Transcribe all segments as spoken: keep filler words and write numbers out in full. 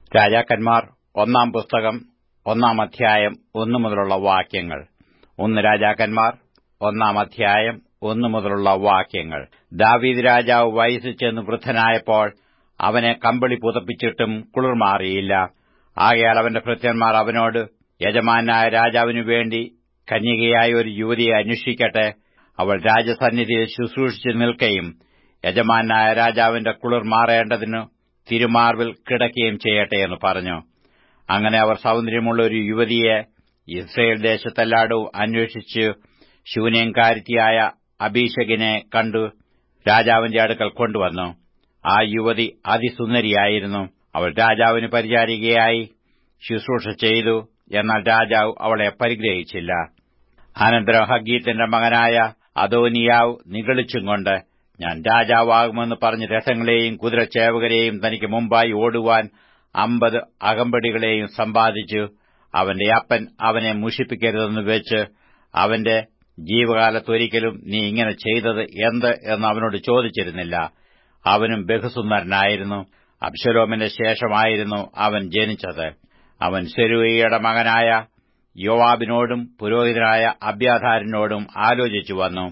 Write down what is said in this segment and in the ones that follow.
രാജാക്കന്മാർ ഒന്നാം പുസ്തകം ഒന്നാം അധ്യായം ഒന്നു മുതലുള്ള വാക്യങ്ങൾ. ഒന്ന് രാജാക്കന്മാർ ഒന്നാം അധ്യായം ഒന്നു മുതലുള്ള വാക്യങ്ങൾ. ദാവീദ് രാജാവ് വയസ്സിൽ ചെന്ന് വൃദ്ധനായപ്പോൾ അവനെ കമ്പിളി പുതപ്പിച്ചിട്ടും കുളിർമാറിയില്ല. ആകയാൽ അവന്റെ ഭൃത്യന്മാർ അവനോട്, യജമാനായ രാജാവിനു വേണ്ടി കന്യകയായ ഒരു യുവതിയെ അന്വേഷിക്കട്ടെ, അവൾ രാജസന്നിധിയിൽ ശുശ്രൂഷിച്ചു നിൽക്കുകയും യജമാനായ രാജാവിന്റെ കുളിർ മാറേണ്ടതിനു തിരുമാർവിൽ കിടക്കുകയും ചെയ്യട്ടെ എന്ന് പറഞ്ഞു. അങ്ങനെ അവർ സൗന്ദര്യമുള്ള ഒരു യുവതിയെ ഇസ്രയേൽ ദേശത്തെല്ലായിടവും അന്വേഷിച്ച് ശൂനേംകാരിയായ അബീശഗിനെ കണ്ടു രാജാവിന്റെ അടുക്കൽ കൊണ്ടുവന്നു. ആ യുവതി അതിസുന്ദരിയായിരുന്നു. അവൾ രാജാവിന് പരിചാരികയായി ശുശ്രൂഷ ചെയ്തു. എന്നാൽ രാജാവ് അവളെ പരിഗ്രഹിച്ചില്ല. അനന്തരം ഹഗ്ഗീത്തിന്റെ മകനായ അദോനിയാവ് നിഗളിച്ചും കൊണ്ട്, ഞാൻ രാജാവാകുമെന്ന് പറഞ്ഞ് രഥങ്ങളെയും കുതിരച്ചേവകരെയും തനിക്ക് മുമ്പായി ഓടുവാൻ അമ്പത് അകമ്പടികളെയും സമ്പാദിച്ചു. അവന്റെ അപ്പൻ അവനെ മുഷിപ്പിക്കരുതെന്ന് വെച്ച് അവന്റെ ജീവകാലത്തൊരിക്കലും നീ ഇങ്ങനെ ചെയ്തത് എന്ത് എന്ന് അവനോട് ചോദിച്ചിരുന്നില്ല. അവനും ബഹുസുന്ദരനായിരുന്നു. അബ്ശലോമിന്റെ ശേഷമായിരുന്നു അവൻ ജനിച്ചത്. അവൻ സെരൂയയുടെ മകനായ യോവാബിനോടും പുരോഹിതനായ അബ്യാഥാരിനോടും ആലോചിച്ചു വന്നു.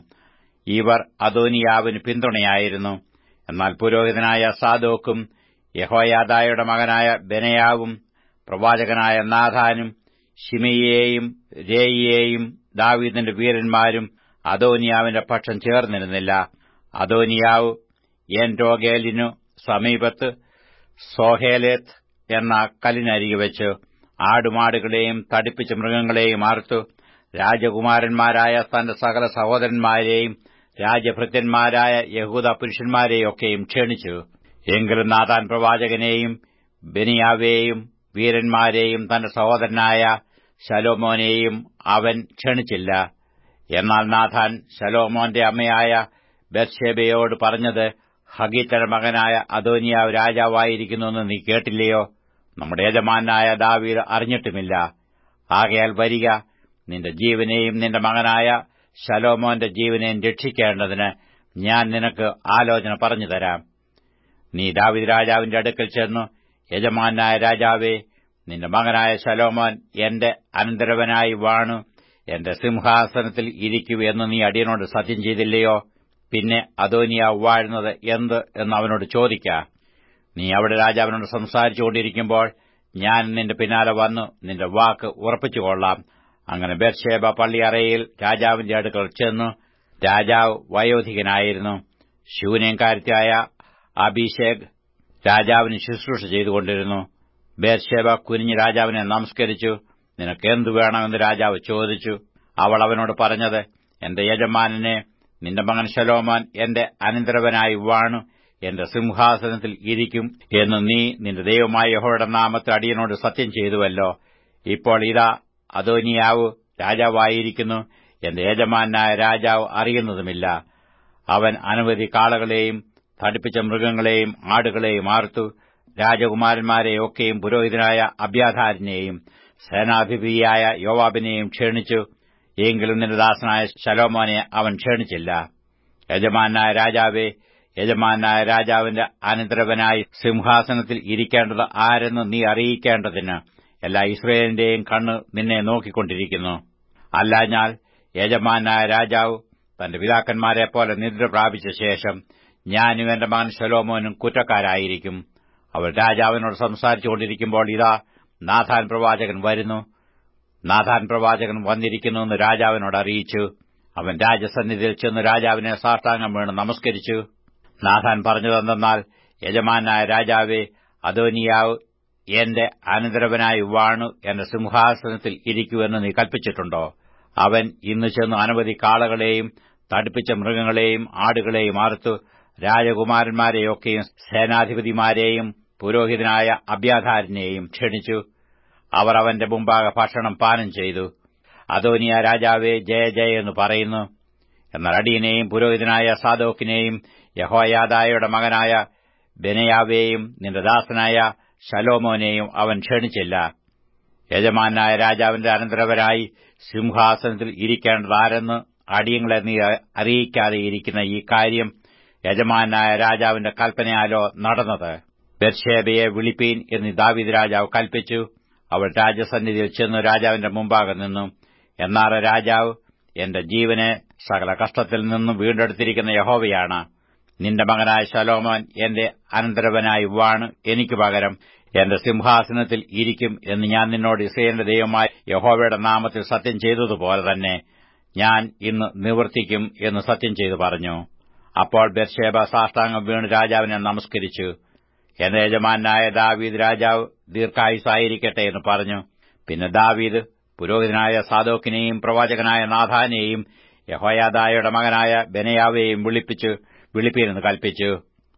ഇവർ അദോനിയാവിന് പിന്തുണയായിരുന്നു. എന്നാൽ പുരോഹിതനായ സാദോക്കും യഹോയാദായുടെ മകനായ ബെനയാവും പ്രവാചകനായ നാഥാനും ശിമെയിയെയും രേയിയെയും ദാവീദിന്റെ വീരന്മാരും അദോനിയാവിന്റെ പക്ഷം ചേർന്നിരുന്നില്ല. അദോനിയാവ് എൻരോഗേലിനു സമീപത്ത് സോഹേലെത്ത് എന്ന കല്ലിനരികെ വെച്ച് ആടുമാടുകളെയും തടിപ്പിച്ച മൃഗങ്ങളെയും അറുത്തു. രാജകുമാരന്മാരായ തന്റെ സകല സഹോദരന്മാരെയും രാജഭൃത്യന്മാരായ യഹൂദ പുരുഷന്മാരെയൊക്കെയും ക്ഷണിച്ചു. എങ്കിലും നാഥാൻ പ്രവാചകനെയും ബെനിയാവെയും വീരന്മാരെയും തന്റെ സഹോദരനായ ശലോമോനെയും അവൻ ക്ഷണിച്ചില്ല. എന്നാൽ നാഥാൻ ശലോമോന്റെ അമ്മയായ ബത്ശേബയോട് പറഞ്ഞത്, ഹഗീത്തിന്റെ മകനായ അദോനിയാവ് രാജാവായിരിക്കുന്നുവെന്ന് നീ കേട്ടില്ലയോ? നമ്മുടെ യജമാനായ ദാവീദ് അറിഞ്ഞിട്ടുമില്ല. ആകയാൽ വരിക, നിന്റെ ജീവനെയും നിന്റെ മകനായ ശലോമോന്റെ ജീവനെയും രക്ഷിക്കേണ്ടതിന് ഞാൻ നിനക്ക് ആലോചന പറഞ്ഞു തരാം. നീ ദാവീദ് രാജാവിന്റെ അടുക്കൽ ചെന്നു, യജമാനായ രാജാവേ, നിന്റെ മകനായ ശലോമോൻ എന്റെ അനന്തരവനായി വാണു എന്റെ സിംഹാസനത്തിൽ ഇരിക്കൂ എന്ന് നീ അടിയനോട് സത്യം ചെയ്തില്ലയോ? പിന്നെ അദോനിയാവ് വാഴുന്നത് എന്ത് എന്ന് അവനോട് ചോദിക്ക. നീ അവിടെ രാജാവിനോട് സംസാരിച്ചുകൊണ്ടിരിക്കുമ്പോൾ ഞാൻ നിന്റെ പിന്നാലെ വന്നു നിന്റെ വാക്ക് ഉറപ്പിച്ചുകൊള്ളാം. അങ്ങനെ ബത്ശേബ പള്ളിയറയിൽ രാജാവിന്റെ അടുക്കൽ ചെന്നു. രാജാവ് വയോധികനായിരുന്നു. ശൂനേംകാരിയായ അബീശേഗ് രാജാവിന് ശുശ്രൂഷ ചെയ്തുകൊണ്ടിരുന്നു. ബത്ശേബ കുനിഞ്ഞ് രാജാവിനെ നമസ്കരിച്ചു. നിനക്ക് എന്തു വേണമെന്ന് രാജാവ് ചോദിച്ചു. അവൾ അവനോട് പറഞ്ഞത്, എന്റെ യജമാനനെ, നിന്റെ മകൻ ശലോമോൻ എന്റെ അനന്തരവനായി വാണു എന്റെ സിംഹാസനത്തിൽ ഇരിക്കും എന്ന് നീ നിന്റെ ദൈവമായ യഹോവയുടെ നാമത്തിൽ അടിയനോട് സത്യം ചെയ്തുവല്ലോ. ഇപ്പോൾ ഇതാ അദോനിയാവ് രാജാവായിരിക്കുന്നു. എന്റെ യജമാനായ രാജാവ് അറിയുന്നതുമില്ല. അവൻ അനവധി കാളകളെയും തടിപ്പിച്ച മൃഗങ്ങളെയും ആടുകളെയും ആർത്തു. രാജകുമാരന്മാരെയൊക്കെയും പുരോഹിതനായ അബ്യാഥാരിനെയും സേനാധിപതിയായ യോവാബിനെയും ക്ഷണിച്ചു. എങ്കിലും നിന്റെ ദാസനായ ശലോമോനെ അവൻ ക്ഷണിച്ചില്ല. യജമാനായ രാജാവേ, യജമാനായ രാജാവിന്റെ അനന്തരവനായി സിംഹാസനത്തിൽ ഇരിക്കേണ്ടത് ആരെന്ന് നീ അറിയിക്കേണ്ടതിന് എല്ലാ ഇസ്രയേലിന്റെയും കണ്ണ് നിന്നെ നോക്കിക്കൊണ്ടിരിക്കുന്നു. അല്ലാഞ്ഞാൽ യജമാനായ രാജാവ് തന്റെ പിതാക്കന്മാരെപ്പോലെ നിദ്ര പ്രാപിച്ച ശേഷം ഞാനും എന്റെ മകൻ ശലോമോനും കുറ്റക്കാരായിരിക്കും. അവൾ രാജാവിനോട് സംസാരിച്ചുകൊണ്ടിരിക്കുമ്പോൾ ഇതാ നാഥാൻ പ്രവാചകൻ വരുന്നു. നാഥാൻ പ്രവാചകൻ വന്നിരിക്കുന്നുവെന്ന് രാജാവിനോട് അറിയിച്ചു. അവൻ രാജസന്നിധിയിൽ ചെന്ന് രാജാവിനെ സാഷ്ടാംഗം വീണ് നമസ്കരിച്ചു. നാഥാൻ പറഞ്ഞതെന്തെന്നാൽ, യജമാനായ രാജാവേ, അദോനിയാവ് എന്റെ അനന്തരവനായി വാണു എന്റെ സിംഹാസനത്തിൽ ഇരിക്കുവെന്ന് നീ കൽപ്പിച്ചിട്ടുണ്ടോ? അവൻ ഇന്ന് ചെന്ന് അനവധി കാളകളെയും തടിപ്പിച്ച മൃഗങ്ങളെയും ആടുകളെയും അറുത്തു. രാജകുമാരന്മാരെയൊക്കെയും സേനാധിപതിമാരെയും പുരോഹിതനായ അബ്യാഥാരിനെയും ക്ഷണിച്ചു. അവർ അവന്റെ മുമ്പാകെ ഭക്ഷണം പാനം ചെയ്തു. അദോനിയ രാജാവേ, ജയ ജയ എന്ന് പറയുന്നു. എന്നാൽ അടിയനെയും പുരോഹിതനായ സാദോക്കിനെയും യഹോയാദായുടെ മകനായ ബെനയാവേയും നിന്റെ ദാസനായ ശലോമോനെയും അവൻ ക്ഷണിച്ചില്ല. യജമാനായ രാജാവിന്റെ അനന്തരവനായി സിംഹാസനത്തിൽ ഇരിക്കേണ്ടതാരെന്ന് അടിയങ്ങളെ നീ അറിയിക്കാതെ ഇരിക്കുന്ന ഈ കാര്യം യജമാനായ രാജാവിന്റെ കൽപ്പനയാലോ നടന്നത്? ബത്ശേബയെ വിളിപ്പീൻ എന്ന് ദാവീദ് രാജാവ് കൽപ്പിച്ചു. അവൾ രാജസന്നിധിയിൽ ചെന്ന് രാജാവിന്റെ മുമ്പാകെ നിന്നു. എന്നാൽ രാജാവ്, എന്റെ ജീവനെ സകല കഷ്ടത്തിൽ നിന്നും വീണ്ടെടുത്തിരിക്കുന്ന യഹോവയാണ്. നിന്റെ മകനായ ശലോമോൻ എന്റെ അനന്തരവനായി വാണ് എനിക്ക് പകരം എന്റെ സിംഹാസനത്തിൽ ഇരിക്കും എന്ന് ഞാൻ നിന്നോട് യിസ്രായേലിന്റെ ദൈവമായ യഹോവയുടെ നാമത്തിൽ സത്യം ചെയ്തതുപോലെ തന്നെ ഞാൻ ഇന്ന് നിവർത്തിക്കും എന്ന് സത്യം ചെയ്തു പറഞ്ഞു. അപ്പോൾ ബത്ശേബ സാഷ്ടാംഗം വീണ് രാജാവിനെ നമസ്കരിച്ചു. എന്റെ യജമാനായ ദാവീദ് രാജാവ് ദീർഘായുസായിരിക്കട്ടെ എന്ന് പറഞ്ഞു. പിന്നെ ദാവീദ് പുരോഹിതനായ സാദോക്കിനെയും പ്രവാചകനായ നാഥാനെയും യഹോയാദായുടെ മകനായ ബെനയാവെയും വിളിപ്പിച്ചു വിളിപ്പീരെന്ന് കൽപ്പിച്ചു.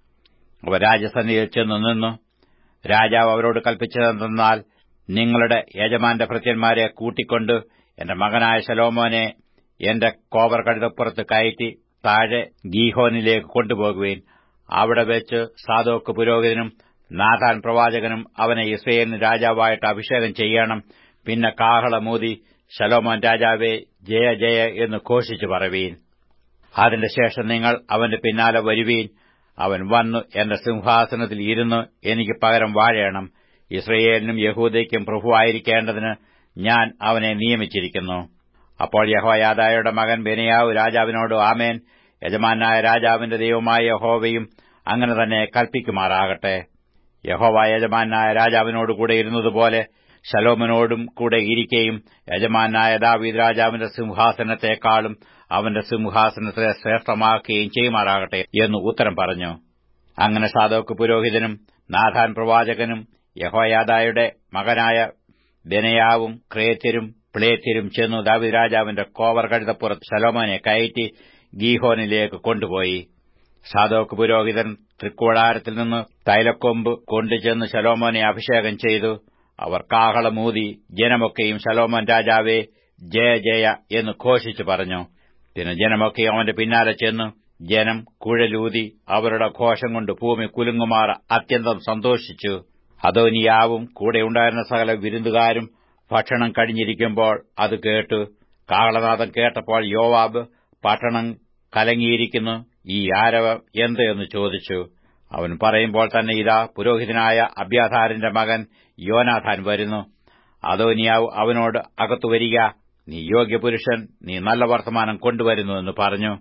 അവർ രാജസന്നിധിയിൽ ചെന്നു നിന്നു. രാജാവ് അവരോട് കൽപ്പിച്ചതെന്നാൽ, നിങ്ങളുടെ യജമാന്റെ ഭൃത്യന്മാരെ കൂട്ടിക്കൊണ്ട് എന്റെ മകനായ ശലോമോനെ എന്റെ കോവർ കഴുതപ്പുറത്ത് കയറ്റി താഴെ ഗീഹോനിലേക്ക് കൊണ്ടുപോകുവീൻ. അവിടെ വെച്ച് സാദോക്ക് പുരോഹിതനും നാഥാൻ പ്രവാചകനും അവനെ യിസ്രായേലിന് രാജാവായിട്ട് അഭിഷേകം ചെയ്യണം. പിന്നെ കാഹളമൂതി ശലോമോൻ രാജാവേ ജയ ജയ എന്ന് ഘോഷിച്ചു പറവീൻ. അതിന്റെ ശേഷം നിങ്ങൾ അവന്റെ പിന്നാലെ വരുവീൻ. അവൻ വന്നു എന്റെ സിംഹാസനത്തിൽ ഇരുന്ന് എനിക്ക് പകരം വാഴേണം. യിസ്രായേലിനും യഹൂദയ്ക്കും പ്രഭുവായിരിക്കേണ്ടതിന് ഞാൻ അവനെ നിയമിച്ചിരിക്കുന്നു. അപ്പോൾ യഹോയാദായുടെ മകൻ ബെനയാവ് രാജാവിനോട്, ആമേൻ, യജമാനായ രാജാവിന്റെ ദൈവമായ യഹോവയും അങ്ങനെ തന്നെ കൽപ്പിക്കുമാറാകട്ടെ. യഹോവ യജമാനായ രാജാവിനോടുകൂടെ ഇരുന്നതുപോലെ ശലോമോനോടും കൂടെ ഇരിക്കുകയും യജമാനായ ദാവീദ് രാജാവിന്റെ സിംഹാസനത്തെക്കാളും അവന്റെ സിംഹാസനത്തെ ശ്രേഷ്ഠമാക്കുകയും ചെയ്യുമാറാകട്ടെ എന്ന് ഉത്തരം പറഞ്ഞു. അങ്ങനെ സാദോക്ക് പുരോഹിതനും നാഥാൻ പ്രവാചകനും യഹോയാദായുടെ മകനായ ബെനയാവും ക്രേത്യരും പ്ലേത്യരും ചെന്നു ദാവീദ് രാജാവിന്റെ കോവർ കഴുതപ്പുറത്ത് ശലോമോനെ കയറ്റി ഗീഹോനിലേക്ക് കൊണ്ടുപോയി. സാദോക്ക് പുരോഹിതൻ തൃക്കൂടാരത്തിൽ നിന്ന് തൈലക്കൊമ്പ് കൊണ്ടുചെന്ന് ശലോമോനെ അഭിഷേകം ചെയ്തു. അവർ കാഹളമൂതി ജനമൊക്കെയും ശലോമോൻ രാജാവേ ജയ ജയ എന്ന് ഘോഷിച്ചു പറഞ്ഞു. പിന്നെ ജനമൊക്കെയും അവന്റെ പിന്നാലെ ചെന്നു. ജനം കുഴലൂതി അവരുടെ ഘോഷം കൊണ്ട് ഭൂമി കുലുങ്ങുമാർ അത്യന്തം സന്തോഷിച്ചു. അദോനിയാവും കൂടെയുണ്ടായിരുന്ന സകല വിരുന്നുകാരും ഭക്ഷണം കഴിഞ്ഞിരിക്കുമ്പോൾ അത് കേട്ടു. കാഹളനാദം കേട്ടപ്പോൾ യോവാബ്, പട്ടണം കലങ്ങിയിരിക്കുന്നു, ഈ ആരവം എന്ത് എന്ന് ചോദിച്ചു. അവൻ പറയുമ്പോൾ തന്നെ ഇതാ പുരോഹിതനായ അബ്യാഥാരിന്റെ മകൻ യോനാഥാൻ വരുന്നു. അദോനിയാവ് അവനോട്, അകത്തു വരിക, നീ യോഗ്യപുരുഷൻ, നീ നല്ല വർത്തമാനം കൊണ്ടുവരുന്നു എന്ന് പറഞ്ഞു.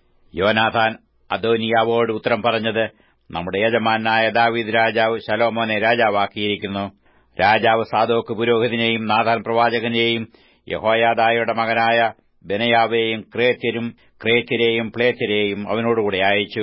യോനാഥാൻ അദോനിയാവോട് ഉത്തരം പറഞ്ഞത്, നമ്മുടെ യജമാനായ ദാവീദ് രാജാവ് ശലോമോനെ രാജാവാക്കിയിരിക്കുന്നു. രാജാവ് സാദോക്ക് പുരോഹിതനെയും നാഥാൻ പ്രവാചകനെയും യഹോയാദായുടെ മകനായ ബെനയാവെയും ക്രേത്യരും ക്രേത്യരെയും പ്ലേത്യരെയും അവനോടുകൂടെ അയച്ചു.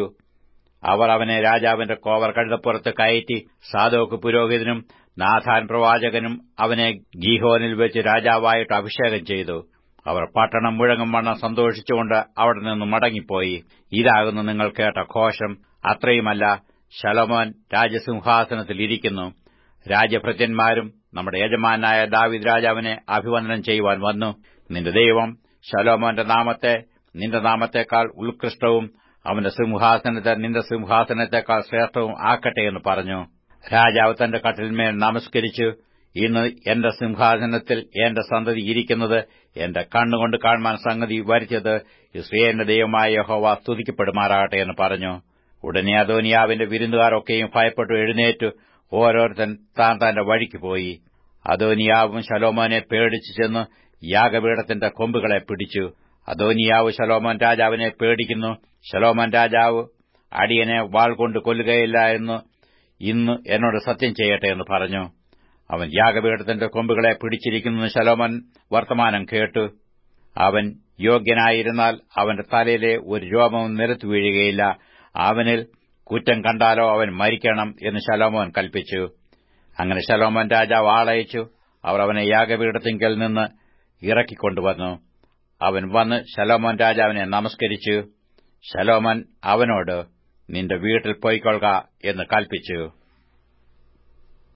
അവർ അവനെ രാജാവിന്റെ കോവർ കഴുതപ്പുറത്ത് കയറ്റി. സാദോക്ക് പുരോഹിതനും നാഥാൻ പ്രവാചകനും അവനെ ഗീഹോനിൽ വെച്ച് രാജാവായിട്ട് അഭിഷേകം ചെയ്തു. അവർ പട്ടണം മുഴങ്ങും വണ്ണം സന്തോഷിച്ചുകൊണ്ട് അവിടെ നിന്ന് മടങ്ങിപ്പോയി. ഇതാകുന്നു നിങ്ങൾ കേട്ട ഘോഷം. അത്രയുമല്ല, ശലോമോൻ രാജസിംഹാസനത്തിൽ ഇരിക്കുന്നു. രാജഭൃത്യന്മാരും നമ്മുടെ യജമാനായ ദാവീദ് രാജാവിനെ അഭിവന്ദനം ചെയ്യുവാൻ വന്നു. നിന്റെ ദൈവം ശലോമോന്റെ നാമത്തെ നിന്റെ നാമത്തെക്കാൾ ഉത്കൃഷ്ടവും അവന്റെ സിംഹാസനത്തെ നിന്റെ സിംഹാസനത്തെക്കാൾ ശ്രേഷ്ഠവും ആക്കട്ടെ എന്ന് പറഞ്ഞു. രാജാവ് തന്റെ കട്ടിലിന്മേൽ നമസ്കരിച്ചു, ഇന്ന് എന്റെ സിംഹാസനത്തിൽ എന്റെ സന്തതി ഇരിക്കുന്നത് എന്റെ കണ്ണുകൊണ്ട് കാണുവാൻ സംഗതി വരുത്തിയത് യിസ്രായേലിന്റെ ദൈവമായ യഹോവ സ്തുതിക്കപ്പെടുമാറാകട്ടെ എന്ന് പറഞ്ഞു. ഉടനെ അദോനിയാവിന്റെ വിരുന്നുകാരൊക്കെയും ഭയപ്പെട്ടു എഴുന്നേറ്റു ഓരോരുത്തൻ താൻ തന്റെ വഴിക്ക് പോയി. അദോനിയാവും ശലോമോനെ പേടിച്ചു ചെന്ന് യാഗപീഠത്തിന്റെ കൊമ്പുകളെ പിടിച്ചു. അദോനിയാവ് ശലോമോൻ രാജാവിനെ പേടിക്കുന്നു. ശലോമോൻ രാജാവ് അടിയനെ വാൾ കൊണ്ട് കൊല്ലുകയില്ല എന്ന് ഇന്ന് എന്നോട് സത്യം ചെയ്യട്ടെ എന്ന് പറഞ്ഞു. അവൻ യാഗപീഠത്തിന്റെ കൊമ്പുകളെ പിടിച്ചിരിക്കുന്നു ശലോമോൻ വർത്തമാനം കേട്ടു. അവൻ യോഗ്യനായിരുന്നാൽ അവന്റെ തലയിലെ ഒരു രോമവും നിലത്തു വീഴുകയില്ല. അവനിൽ കുറ്റം കണ്ടാലോ അവൻ മരിക്കണം എന്ന് ശലോമോൻ കൽപ്പിച്ചു. അങ്ങനെ ശലോമോൻ രാജാവ് ആളയച്ചു. അവർ അവനെ യാഗപീഠത്തിങ്കൽ നിന്ന് ഇറക്കിക്കൊണ്ടുവന്നു. അവൻ വന്ന് ശലോമോൻ രാജാവിനെ നമസ്കരിച്ചു. ശലോമോൻ അവനോട്, നിന്റെ വീട്ടിൽ പൊയ്ക്കൊള്ളുക എന്ന് കൽപ്പിച്ചു.